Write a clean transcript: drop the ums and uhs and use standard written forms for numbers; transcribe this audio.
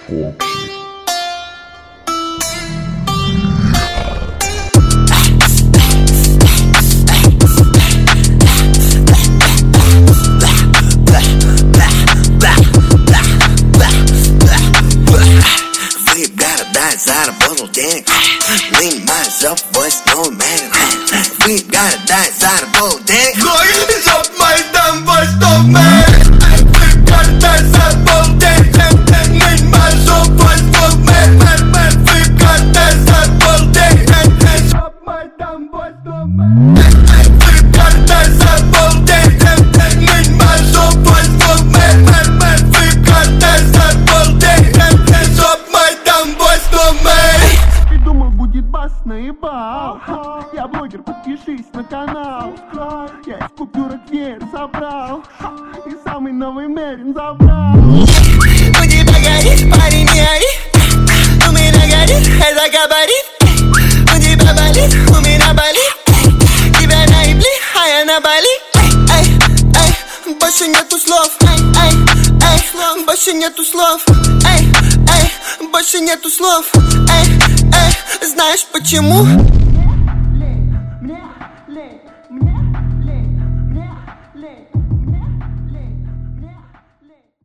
Заработал денег, вынимаю жоп, восьмой мерин. Вы города, заработал денег, жоп мой дом, восьмой мерин. Вы города, заработал денег, вынимаю жоп, восьмой мерин. Вы города, заработал денег, жоп мой дом, восьмой мерин. Вы города, заработал денег, вынимаю жоп, восьмой мерин. Вы города, заработал денег, жоп мой дом, восьмой мерин. Придумал, будет бас, наебал. Я блогер, подпишись на канал. Я из купюрок веер собрал и самый новый мерин забрал. У тебя горит, парень, не ори. У меня горит, это габарит. У тебя болит, у меня болит. Тебя наебли, а я на Бали. Эй, эй, больше нету слов. Эй, эй, эй, больше нету слов. Эй, эй, больше нету слов. Эй, эй, знаешь почему?